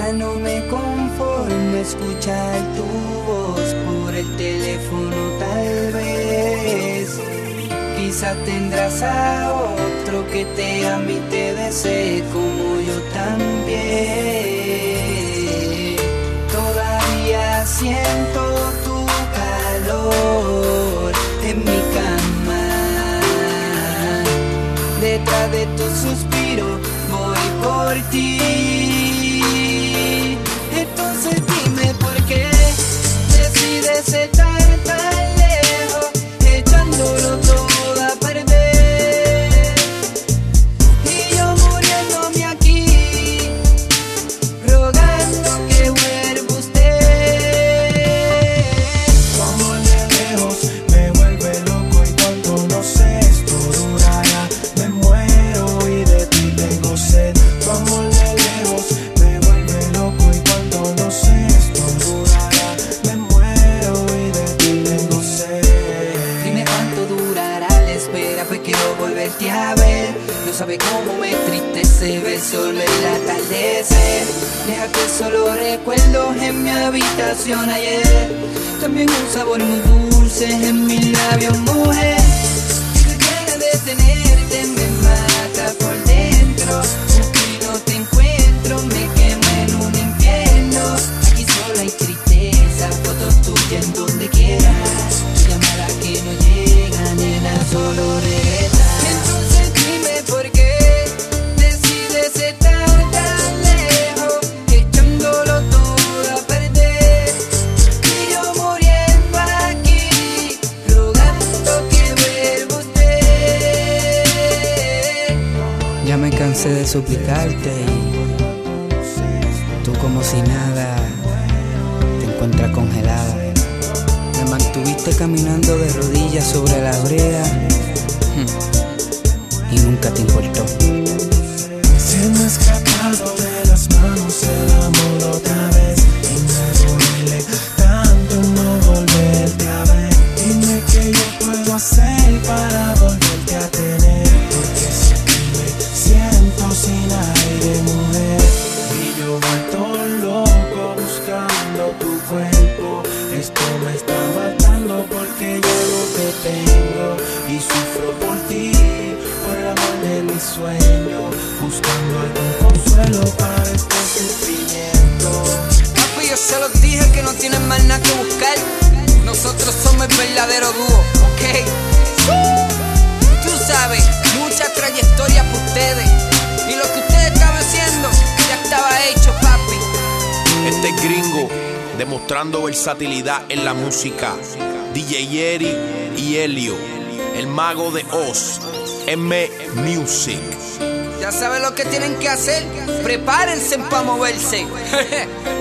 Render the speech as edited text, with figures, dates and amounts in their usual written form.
Ya no me conformo escuchar tu voz por el teléfono tal vez. Quizá tendrás a otro que te ame y te desee como yo también. Todavía siento tu calor en mi cama. Detrás de tu suspiro voy por ti. Entonces dime por qué decides estar tan lejos, echándolo todo a perder. Y yo muriéndome aquí, rogando que vuelva usted. Tu amor de lejos me vuelve loco y cuando no sé esto durará. Me muero y de ti tengo sed. Tu amor de lejos me vuelve loco y cuando no sé esto durará. Me muero y de ti tengo sed. Dime cuánto durará la espera, pues quiero volverte a ver. No sabe cómo me entristece ver solo el atardecer. Deja que solo recuerdos en mi habitación ayer. También un sabor muy dulce en mis labios, mujer. Qué ganas de tenerte me mata por dentro. Busco y no te encuentro, me quemo en un infierno. Aquí solo hay tristeza, fotos tuyas en donde quieras. Tu llamada que no llega, nena, solo regresa. Entonces dime por qué decides estar tan lejos, echándolo todo a perder. Y yo muriendo aquí, rogando que vuelva usted. Ya me cansé de suplicarte y tú como si nada te encuentras congelada. Me mantuviste caminando de rodillas sobre la brea y nunca te importó. Se me ha escapado de las manos el amor otra vez y me duele tanto no volverte a ver. Dime qué yo puedo hacer para volverte a tener, porque sin ti me siento sin aire, mujer. Y yo vuelto loco buscando tu cuerpo. Esto me está matando porque yo no te tengo y sufro por ti, por el amor de mis sueños, buscando algún consuelo para este sufrimiento. Papi, yo se los dije que no tienen más nada que buscar. Nosotros somos el verdadero dúo, ¿ok? Tú sabes, mucha trayectoria por ustedes. Y lo que ustedes estaban haciendo ya estaba hecho, papi. Este es Gringo, demostrando versatilidad en la música. DJ Yeri y Helio, el mago de Oz. M Music. Ya saben lo que tienen que hacer. Prepárense para moverse.